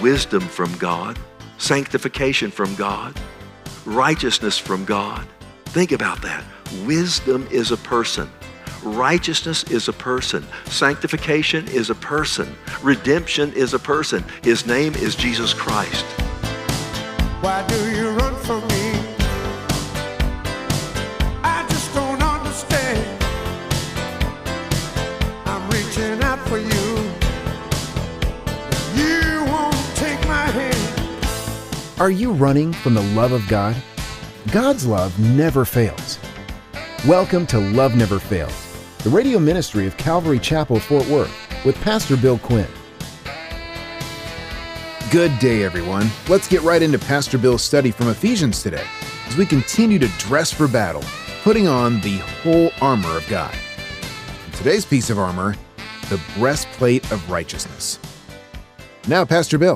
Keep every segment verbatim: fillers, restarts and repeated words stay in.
wisdom from God, sanctification from God, righteousness from God. Think about that. Wisdom is a person. Righteousness is a person. Sanctification is a person. Redemption is a person. His name is Jesus Christ. Why do you run from me? I just don't understand. I'm reaching out for you. You won't take my hand. Are you running from the love of God? God's love never fails. Welcome to Love Never Fails, the radio ministry of Calvary Chapel, Fort Worth, with Pastor Bill Quinn. Good day, everyone. Let's get right into Pastor Bill's study from Ephesians today as we continue to dress for battle, putting on the whole armor of God. Today's piece of armor, the breastplate of righteousness. Now, Pastor Bill.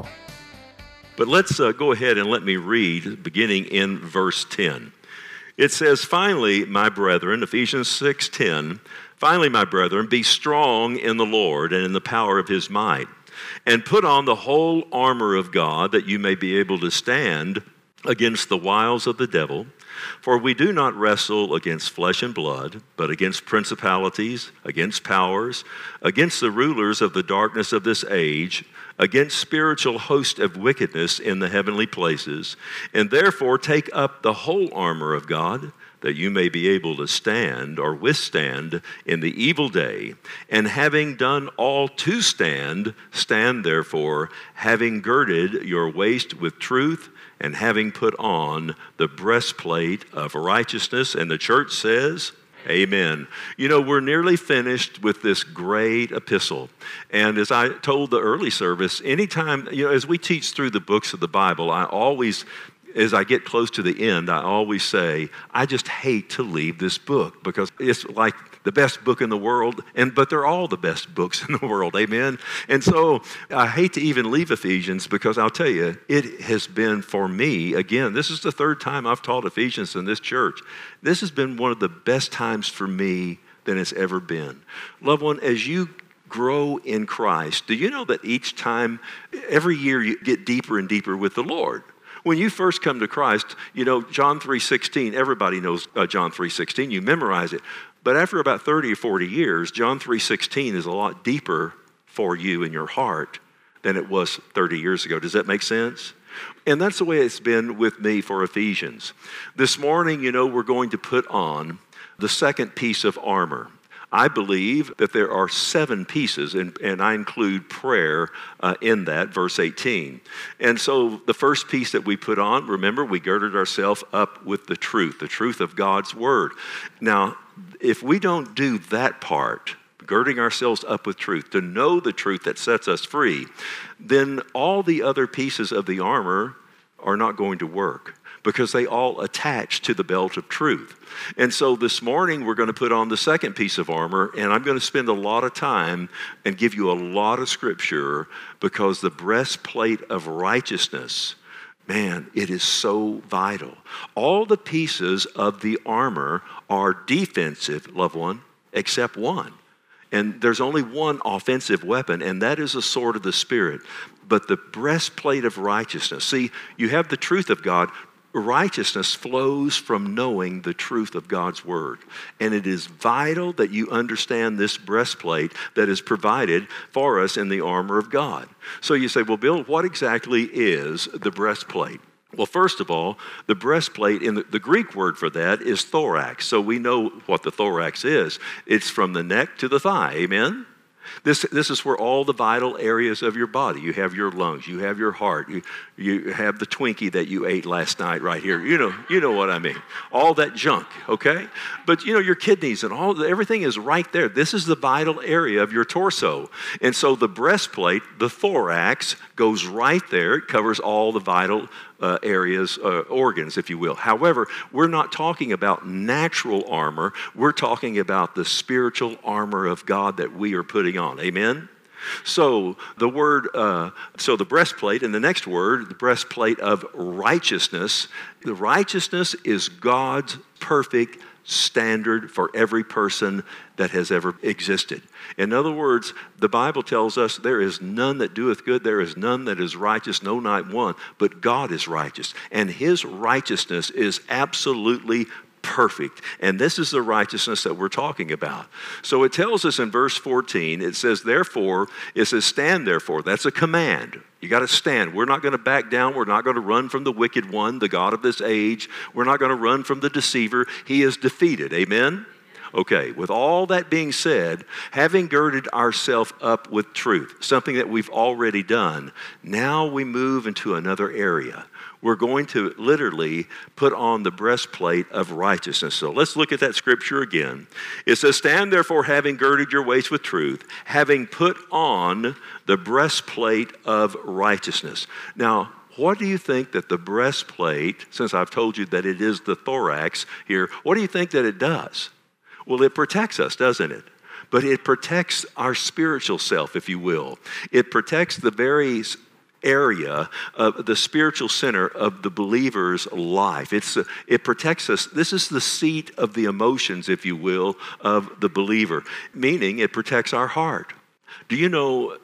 But let's uh, go ahead and let me read, beginning in verse ten. It says, "Finally, my brethren," Ephesians six ten, "Finally, my brethren, be strong in the Lord and in the power of his might, and put on the whole armor of God, that you may be able to stand against the wiles of the devil. For we do not wrestle against flesh and blood, but against principalities, against powers, against the rulers of the darkness of this age, against spiritual hosts of wickedness in the heavenly places. And therefore take up the whole armor of God, that you may be able to stand or withstand in the evil day. And having done all to stand, stand therefore, having girded your waist with truth, and having put on the breastplate of righteousness." And the church says, amen. You know, we're nearly finished with this great epistle. And as I told the early service, anytime, you know, as we teach through the books of the Bible, I always, as I get close to the end, I always say, I just hate to leave this book because it's like the best book in the world, and but they're all the best books in the world, amen? And so I hate to even leave Ephesians because I'll tell you, it has been for me, again, this is the third time I've taught Ephesians in this church. This has been one of the best times for me than it's ever been. Loved one, as you grow in Christ, do you know that each time, every year you get deeper and deeper with the Lord? When you first come to Christ, you know, John three sixteen, everybody knows uh, John three sixteen, you memorize it. But after about thirty or forty years, John three sixteen is a lot deeper for you in your heart than it was thirty years ago. Does that make sense? And that's the way it's been with me for Ephesians. This morning, you know, we're going to put on the second piece of armor. I believe that there are seven pieces, and, and I include prayer uh, in that, verse eighteen. And so the first piece that we put on, remember, we girded ourselves up with the truth, the truth of God's word. Now, if we don't do that part, girding ourselves up with truth, to know the truth that sets us free, then all the other pieces of the armor are not going to work, because they all attach to the belt of truth. And so this morning, we're going to put on the second piece of armor, and I'm going to spend a lot of time and give you a lot of scripture, because the breastplate of righteousness, man, it is so vital. All the pieces of the armor are defensive, loved one, except one. And there's only one offensive weapon, and that is the sword of the Spirit. But the breastplate of righteousness, see, you have the truth of God. Righteousness flows from knowing the truth of God's word. And it is vital that you understand this breastplate that is provided for us in the armor of God. So you say, well, Bill, what exactly is the breastplate? Well, first of all, the breastplate, in the, the Greek word for that is thorax. So we know what the thorax is. It's from the neck to the thigh, amen? This, this is where all the vital areas of your body, you have your lungs, you have your heart, you, you have the Twinkie that you ate last night right here. You know, you know what I mean. All that junk, okay? But you know, your kidneys and all, everything is right there. This is the vital area of your torso. And so the breastplate, the thorax, goes right there. It covers all the vital Uh, areas, uh, organs, if you will. However, we're not talking about natural armor. We're talking about the spiritual armor of God that we are putting on. Amen? So the word, uh, so the breastplate, and the next word, the breastplate of righteousness. The righteousness is God's perfect standard for every person that has ever existed. In other words, the Bible tells us there is none that doeth good, there is none that is righteous, no, not one, but God is righteous. And his righteousness is absolutely perfect. And this is the righteousness that we're talking about. So it tells us in verse fourteen, it says, therefore, it says, stand therefore. That's a command. You got to stand. We're not going to back down. We're not going to run from the wicked one, the God of this age. We're not going to run from the deceiver. He is defeated. Amen? Okay, with all that being said, having girded ourselves up with truth, something that we've already done, now we move into another area. We're going to literally put on the breastplate of righteousness. So let's look at that scripture again. It says, stand therefore having girded your waist with truth, having put on the breastplate of righteousness. Now, what do you think that the breastplate, since I've told you that it is the thorax here, what do you think that it does? Well, it protects us, doesn't it? But it protects our spiritual self, if you will. It protects the very area of the spiritual center of the believer's life. It's, it protects us. This is the seat of the emotions, if you will, of the believer, meaning it protects our heart. Do you know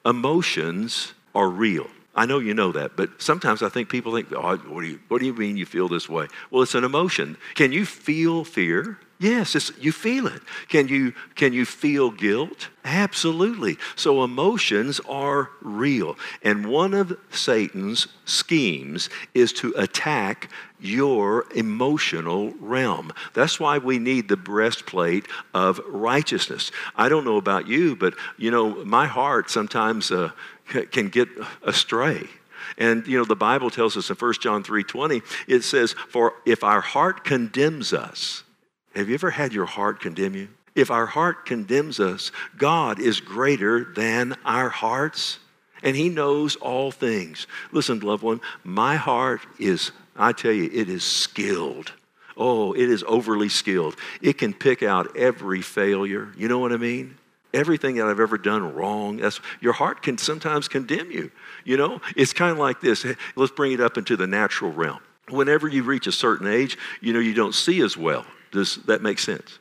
emotions are real? I know you know that, but sometimes I think people think, oh, what do you, what do you mean you feel this way? Well, it's an emotion. Can you feel fear? Yes, it's, you feel it. Can you, can you feel guilt? Absolutely. So emotions are real. And one of Satan's schemes is to attack your emotional realm. That's why we need the breastplate of righteousness. I don't know about you, but, you know, my heart sometimes uh, can get astray. And, you know, the Bible tells us in First John three twenty, it says, for if our heart condemns us, have you ever had your heart condemn you? If our heart condemns us, God is greater than our hearts, and he knows all things. Listen, loved one, my heart is, I tell you, it is skilled. Oh, it is overly skilled. It can pick out every failure. You know what I mean? Everything that I've ever done wrong, that's, your heart can sometimes condemn you. You know, it's kind of like this. Let's bring it up into the natural realm. Whenever you reach a certain age, you know, you don't see as well. Does that make sense?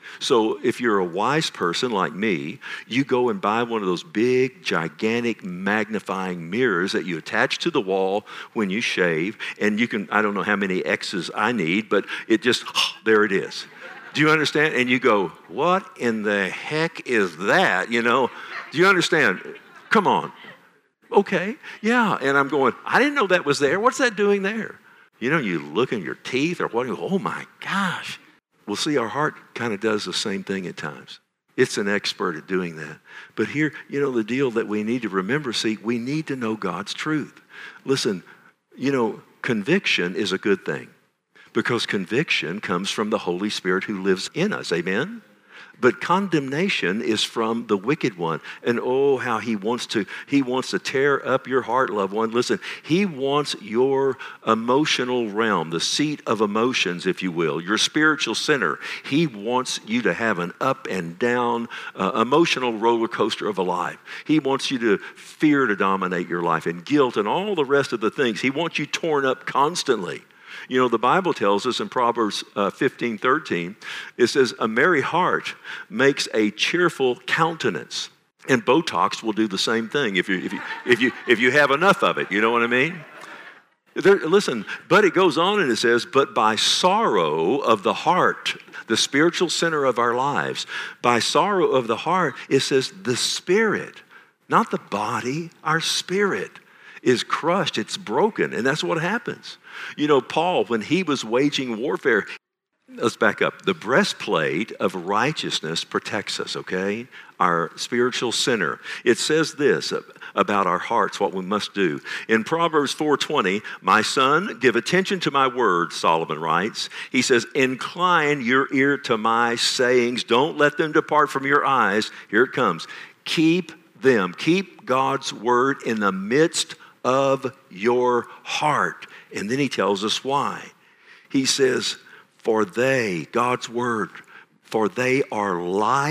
So if you're a wise person like me, you go and buy one of those big, gigantic, magnifying mirrors that you attach to the wall when you shave, and you can, I don't know how many X's I need, but it just, there it is. Do you understand? And you go, what in the heck is that? You know, do you understand? Come on. Okay, yeah. And I'm going, I didn't know that was there. What's that doing there? You know, you look in your teeth or what, you go, oh my gosh. Well, see, our heart kind of does the same thing at times. It's an expert at doing that. But here, you know, the deal that we need to remember, see, we need to know God's truth. Listen, you know, conviction is a good thing because conviction comes from the Holy Spirit who lives in us. Amen? But condemnation is from the wicked one. And oh, how he wants to, he wants to tear up your heart, loved one. Listen, he wants your emotional realm, the seat of emotions, if you will, your spiritual center. He wants you to have an up and down uh, emotional roller coaster of a life. He wants you to fear to dominate your life and guilt and all the rest of the things. He wants you torn up constantly. You know, the Bible tells us in Proverbs uh, fifteen thirteen, it says, a merry heart makes a cheerful countenance. And Botox will do the same thing if you, if you, if you, if you have enough of it. You know what I mean? There, listen, but it goes on and it says, but by sorrow of the heart, the spiritual center of our lives, by sorrow of the heart, it says the spirit, not the body, our spirit is crushed, it's broken, and that's what happens. You know, Paul, when he was waging warfare, let's back up. The breastplate of righteousness protects us, okay? Our spiritual center. It says this about our hearts, what we must do. In Proverbs four twenty, my son, give attention to my words, Solomon writes. He says, incline your ear to my sayings. Don't let them depart from your eyes. Here it comes. Keep them. Keep God's word in the midst of your heart. And then he tells us why. He says, for they, God's word, for they are life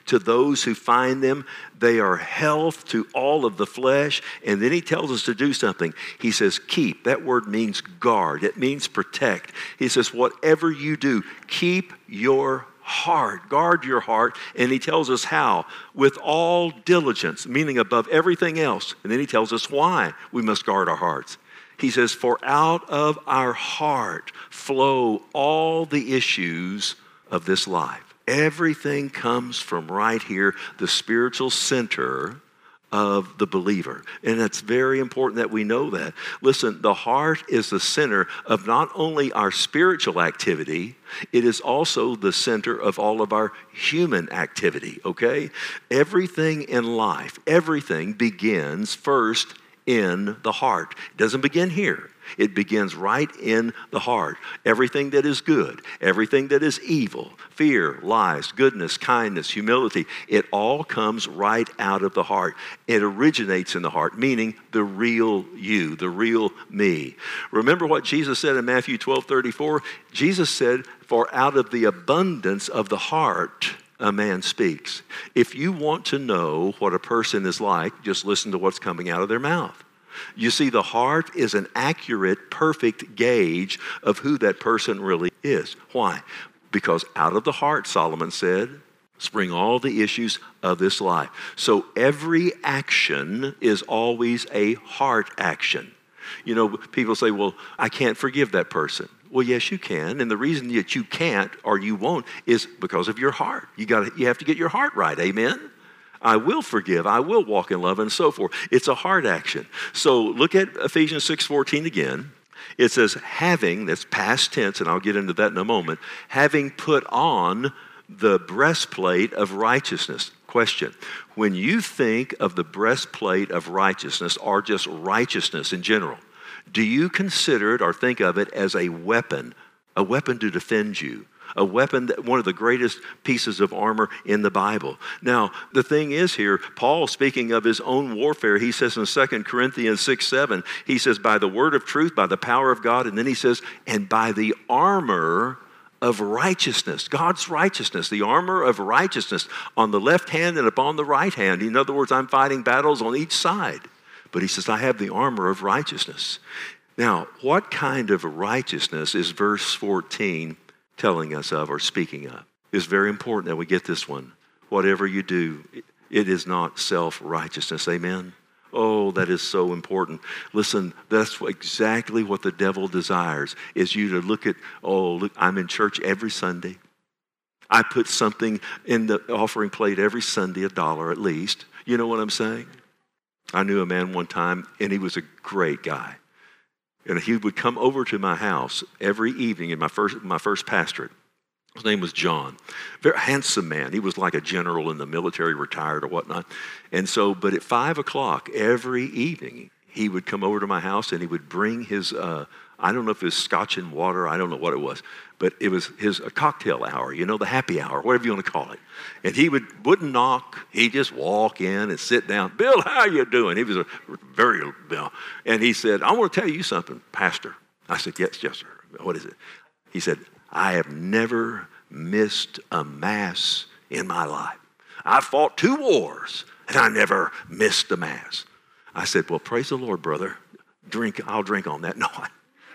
to those who find them. They are health to all of the flesh. And then he tells us to do something. He says, keep. That word means guard. It means protect. He says, whatever you do, keep your heart. Guard your heart. And he tells us how. With all diligence, meaning above everything else. And then he tells us why we must guard our hearts. He says, for out of our heart flow all the issues of this life. Everything comes from right here, the spiritual center of the believer. And it's very important that we know that. Listen, the heart is the center of not only our spiritual activity, it is also the center of all of our human activity, okay? Everything in life, everything begins first in the heart. It doesn't begin here. It begins right in the heart. Everything that is good, everything that is evil, fear, lies, goodness, kindness, humility, it all comes right out of the heart. It originates in the heart, meaning the real you, the real me. Remember what Jesus said in Matthew twelve thirty-four? Jesus said, for out of the abundance of the heart, a man speaks. If you want to know what a person is like, just listen to what's coming out of their mouth. You see, the heart is an accurate, perfect gauge of who that person really is. Why? Because out of the heart, Solomon said, spring all the issues of this life. So every action is always a heart action. You know, people say, well, I can't forgive that person. Well, yes, you can. And the reason that you can't or you won't is because of your heart. You got you have to get your heart right. Amen? I will forgive. I will walk in love and so forth. It's a heart action. So look at Ephesians six fourteen again. It says, having, that's past tense, and I'll get into that in a moment, having put on the breastplate of righteousness. Question, when you think of the breastplate of righteousness or just righteousness in general, do you consider it or think of it as a weapon, a weapon to defend you? A weapon, that, one of the greatest pieces of armor in the Bible. Now, the thing is here, Paul, speaking of his own warfare, he says in Second Corinthians six seven, he says, by the word of truth, by the power of God, and then he says, and by the armor of righteousness, God's righteousness, the armor of righteousness on the left hand and upon the right hand. In other words, I'm fighting battles on each side. But he says, I have the armor of righteousness. Now, what kind of righteousness is verse fourteen telling us of or speaking of? It's very important that we get this one. Whatever you do, it is not self-righteousness. Amen? Oh, that is so important. Listen, that's exactly what the devil desires, is you to look at, oh, look, I'm in church every Sunday. I put something in the offering plate every Sunday, a dollar at least. You know what I'm saying? I knew a man one time, and he was a great guy. And he would come over to my house every evening in my first my first pastorate. His name was John. Very handsome man. He was like a general in the military, retired or whatnot. And so, but at five o'clock every evening, he would come over to my house and he would bring his, uh, I don't know if it was scotch and water, I don't know what it was, but it was his a cocktail hour, you know, the happy hour, whatever you want to call it. And he would, wouldn't knock, he'd just walk in and sit down. Bill, how you doing? He was a very, Bill. And he said, I want to tell you something, Pastor. I said, yes, yes, sir. What is it? He said, I have never missed a mass in my life. I fought two wars and I never missed a mass. I said, well, praise the Lord, brother. Drink, I'll drink on that. No, I,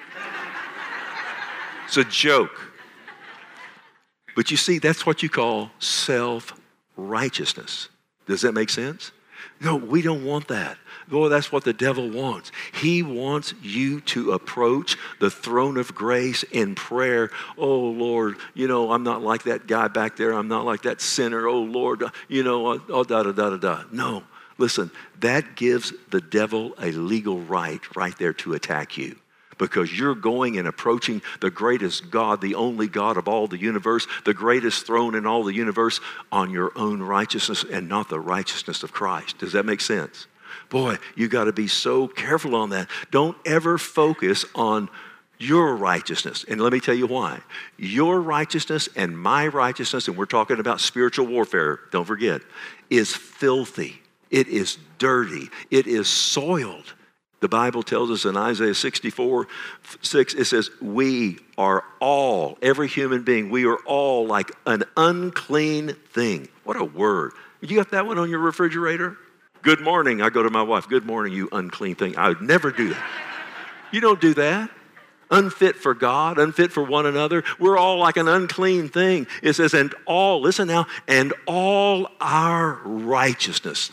it's a joke. But you see, that's what you call self-righteousness. Does that make sense? No, we don't want that. Boy, that's what the devil wants. He wants you to approach the throne of grace in prayer. Oh, Lord, you know, I'm not like that guy back there. I'm not like that sinner. Oh, Lord, you know, oh, da, da, da, da, da. No, listen, that gives the devil a legal right right there to attack you. Because you're going and approaching the greatest God, the only God of all the universe, the greatest throne in all the universe on your own righteousness and not the righteousness of Christ. Does that make sense? Boy, you got to be so careful on that. Don't ever focus on your righteousness. And let me tell you why. Your righteousness and my righteousness, and we're talking about spiritual warfare, don't forget, is filthy. It is dirty. It is soiled. The Bible tells us in Isaiah sixty-four, six, it says, we are all, every human being, we are all like an unclean thing. What a word. You got that one on your refrigerator? Good morning. I go to my wife, good morning, you unclean thing. I would never do that. You don't do that. Unfit for God, unfit for one another. We're all like an unclean thing. It says, and all, listen now, and all our righteousness,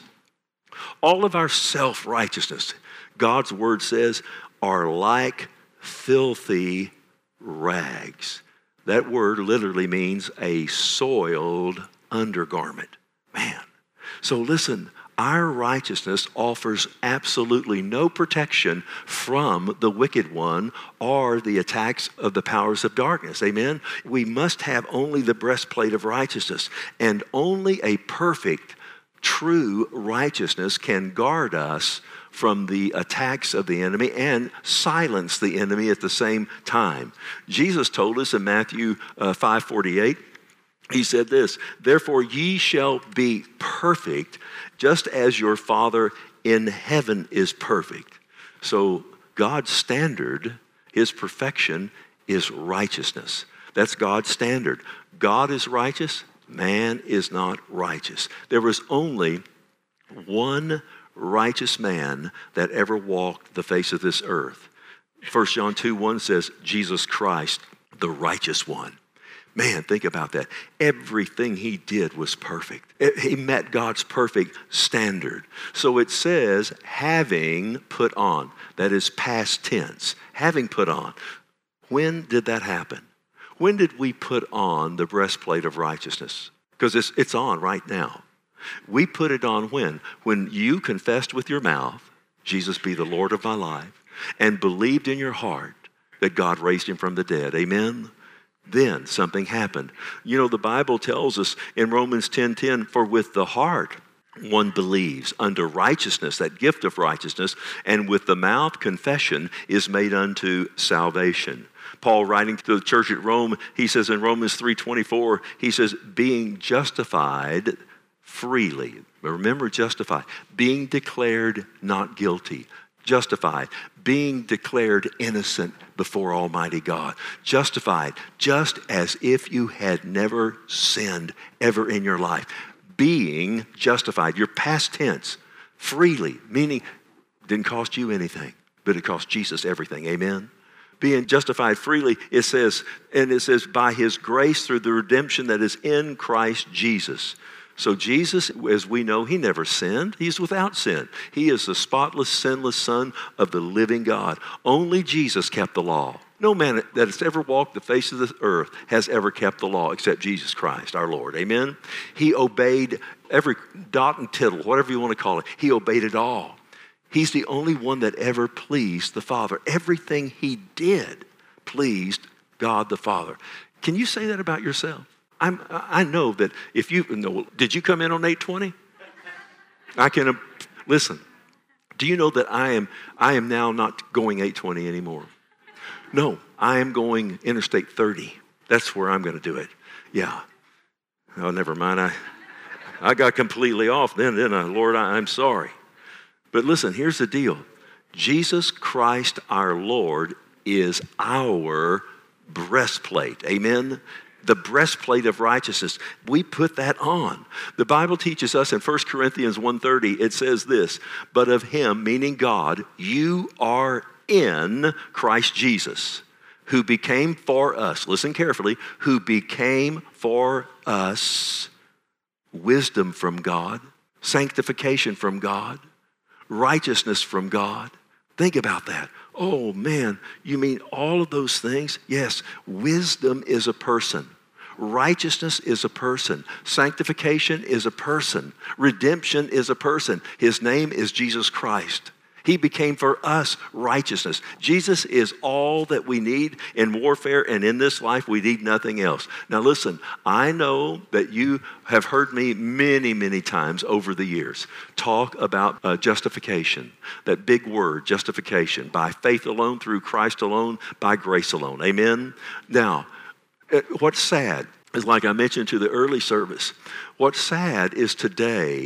all of our self-righteousness, God's word says, are like filthy rags. That word literally means a soiled undergarment. Man. So listen, our righteousness offers absolutely no protection from the wicked one or the attacks of the powers of darkness. Amen? We must have only the breastplate of righteousness, and only a perfect, true righteousness can guard us from the attacks of the enemy and silence the enemy at the same time. Jesus told us in Matthew uh, five forty-eight, he said this, therefore ye shall be perfect, just as your Father in heaven is perfect. So God's standard, his perfection, is righteousness. That's God's standard. God is righteous, man is not righteous. There was only one righteous man that ever walked the face of this earth. First John two one says, Jesus Christ, the righteous one. Man, think about that. Everything he did was perfect. He met God's perfect standard. So it says, having put on. That is past tense. Having put on. When did that happen? When did we put on the breastplate of righteousness? Because it's, it's on right now. We put it on when? When you confessed with your mouth, Jesus be the Lord of my life, and believed in your heart that God raised him from the dead. Amen? Then something happened. You know, the Bible tells us in Romans ten ten, for with the heart one believes unto righteousness, that gift of righteousness, and with the mouth confession is made unto salvation. Paul, writing to the church at Rome, he says in Romans three twenty-four, he says, being justified freely. Remember, justified. Being declared not guilty. Justified, being declared innocent before Almighty God. Justified, just as if you had never sinned ever in your life. Being justified, your past tense, freely, meaning it didn't cost you anything, but it cost Jesus everything. Amen? Being justified freely, it says, and it says, by his grace through the redemption that is in Christ Jesus. So Jesus, as we know, he never sinned. He's without sin. He is the spotless, sinless Son of the living God. Only Jesus kept the law. No man that has ever walked the face of the earth has ever kept the law except Jesus Christ, our Lord. Amen? He obeyed every dot and tittle, whatever you want to call it. He obeyed it all. He's the only one that ever pleased the Father. Everything he did pleased God the Father. Can you say that about yourself? I'm, I know that if you, no, did you come in on eight twenty? I can, uh, listen, do you know that I am, I am now not going eight twenty anymore? No, I am going Interstate thirty. That's where I'm going to do it. Yeah. Oh, never mind. I, I got completely off then, didn't I? Lord, I, I'm sorry. But listen, here's the deal. Jesus Christ our Lord is our breastplate. Amen? The breastplate of righteousness. We put that on. The Bible teaches us in First Corinthians one thirty, it says this, but of him, meaning God, you are in Christ Jesus, who became for us, listen carefully, who became for us wisdom from God, sanctification from God, righteousness from God. Think about that. Oh man, you mean all of those things? Yes, wisdom is a person. Righteousness is a person. Sanctification is a person. Redemption is a person. His name is Jesus Christ. He became for us righteousness. Jesus is all that we need in warfare, and in this life we need nothing else. Now listen, I know that you have heard me many, many times over the years talk about uh, justification, that big word, justification, by faith alone, through Christ alone, by grace alone. Amen? Now, what's sad is, like I mentioned to the early service, what's sad is today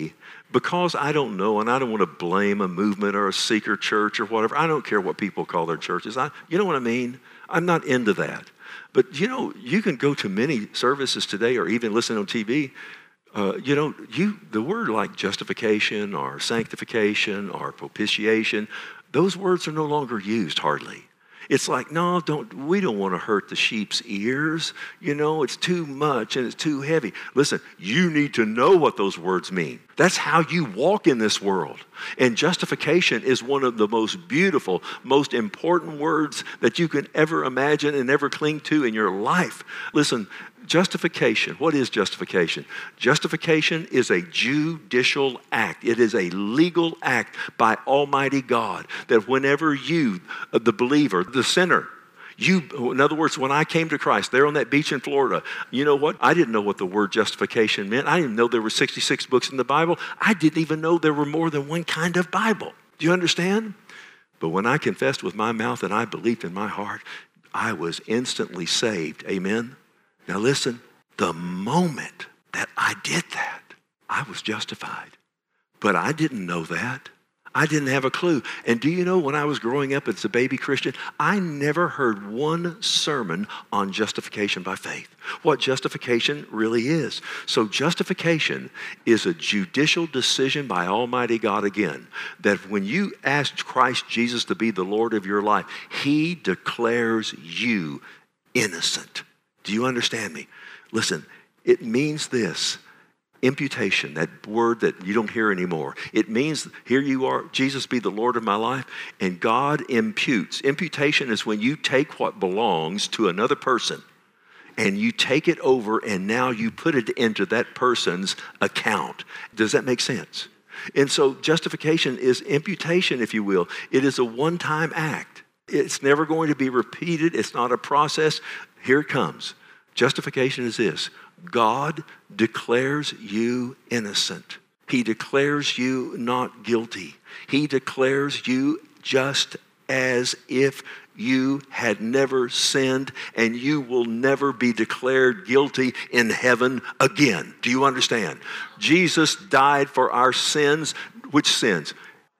because I don't know, and I don't want to blame a movement or a seeker church or whatever. I don't care what people call their churches. I, you know what I mean? I'm not into that. But, you know, you can go to many services today or even listen on T V. Uh, you know, you the word like justification or sanctification or propitiation, those words are no longer used hardly. It's like, no, don't. We don't want to hurt the sheep's ears. You know, it's too much and it's too heavy. Listen, you need to know what those words mean. That's how you walk in this world. And justification is one of the most beautiful, most important words that you can ever imagine and ever cling to in your life. Listen, justification. What is justification? Justification is a judicial act. It is a legal act by Almighty God that whenever you, the believer, the sinner, you, in other words, when I came to Christ there on that beach in Florida, you know what? I didn't know what the word justification meant. I didn't know there were sixty-six books in the Bible. I didn't even know there were more than one kind of Bible. Do you understand? But when I confessed with my mouth and I believed in my heart, I was instantly saved. Amen? Now listen, the moment that I did that, I was justified. But I didn't know that. I didn't have a clue. And do you know, when I was growing up as a baby Christian, I never heard one sermon on justification by faith, what justification really is. So justification is a judicial decision by Almighty God again, that when you ask Christ Jesus to be the Lord of your life, He declares you innocent. Do you understand me? Listen, it means this. Imputation, that word that you don't hear anymore. It means, here you are, Jesus be the Lord of my life, and God imputes. Imputation is when you take what belongs to another person and you take it over and now you put it into that person's account. Does that make sense? And so justification is imputation, if you will. It is a one-time act. It's never going to be repeated. It's not a process. Here it comes. Justification is this. God declares you innocent. He declares you not guilty. He declares you just as if you had never sinned, and you will never be declared guilty in heaven again. Do you understand? Jesus died for our sins. Which sins?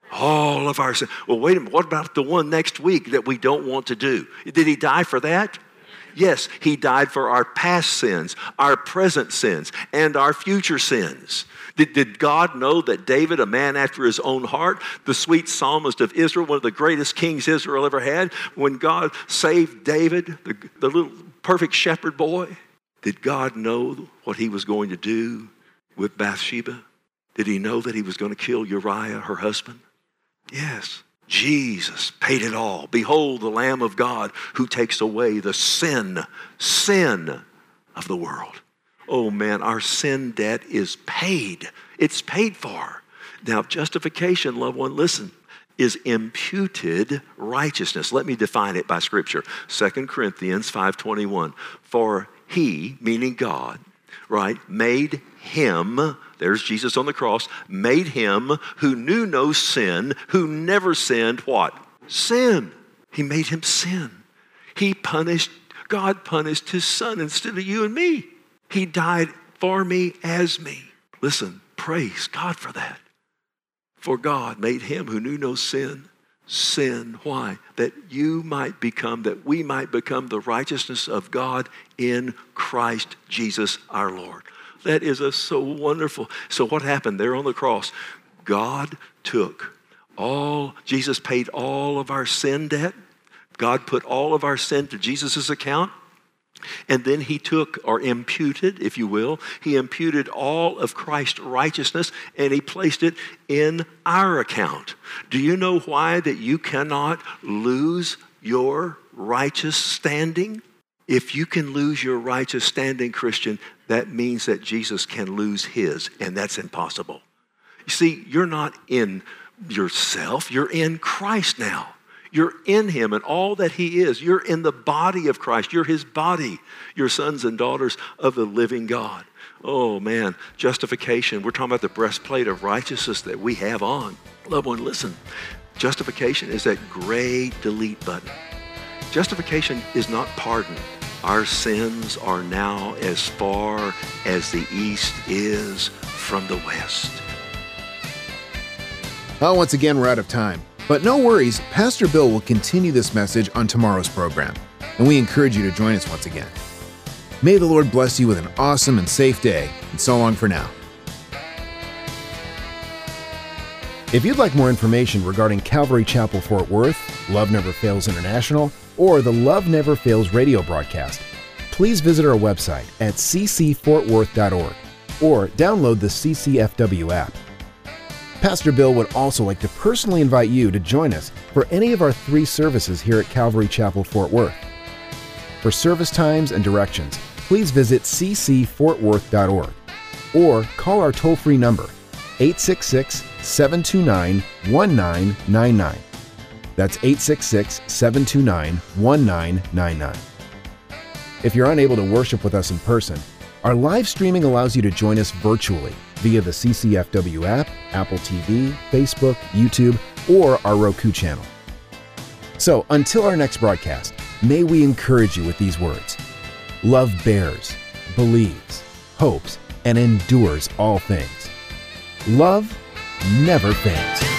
All of our sins. Well, wait a minute. What about the one next week that we don't want to do? Did He die for that? Yes, He died for our past sins, our present sins, and our future sins. Did, did God know that David, a man after His own heart, the sweet psalmist of Israel, one of the greatest kings Israel ever had, when God saved David, the, the little perfect shepherd boy, did God know what He was going to do with Bathsheba? Did He know that He was going to kill Uriah, her husband? Yes. Jesus paid it all. Behold, the Lamb of God who takes away the sin, sin of the world. Oh man, our sin debt is paid. It's paid for. Now, justification, loved one, listen, is imputed righteousness. Let me define it by Scripture. Second Corinthians five twenty-one. For He, meaning God, right, made Him, there's Jesus on the cross, made Him who knew no sin, who never sinned, what? Sin. He made Him sin. He punished, God punished His Son instead of you and me. He died for me as me. Listen, praise God for that. For God made Him who knew no sin, sin. Why? That you might become, that we might become the righteousness of God in Christ Jesus our Lord. That is a, so wonderful. So what happened there on the cross? God took all, Jesus paid all of our sin debt. God put all of our sin to Jesus' account. And then He took, or imputed, if you will, He imputed all of Christ's righteousness and He placed it in our account. Do you know why that you cannot lose your righteous standing? If you can lose your righteous standing, Christian, that means that Jesus can lose His, and that's impossible. You see, you're not in yourself, you're in Christ now. You're in Him and all that He is. You're in the body of Christ. You're His body. You're sons and daughters of the living God. Oh man, justification. We're talking about the breastplate of righteousness that we have on. Loved one, listen. Justification is that gray delete button. Justification is not pardon. Our sins are now as far as the east is from the west. Well, once again, we're out of time. But no worries, Pastor Bill will continue this message on tomorrow's program, and we encourage you to join us once again. May the Lord bless you with an awesome and safe day, and so long for now. If you'd like more information regarding Calvary Chapel Fort Worth, Love Never Fails International, or the Love Never Fails radio broadcast, please visit our website at c c fort worth dot org or download the C C F W app. Pastor Bill would also like to personally invite you to join us for any of our three services here at Calvary Chapel Fort Worth. For service times and directions, please visit c c fort worth dot org or call our toll-free number, eight six six, seven two nine, one nine nine nine. That's eight six six, seven two nine, one nine nine nine. If you're unable to worship with us in person, our live streaming allows you to join us virtually via the C C F W app, Apple T V, Facebook, YouTube, or our Roku channel. So until our next broadcast, may we encourage you with these words. Love bears, believes, hopes, and endures all things. Love never fails.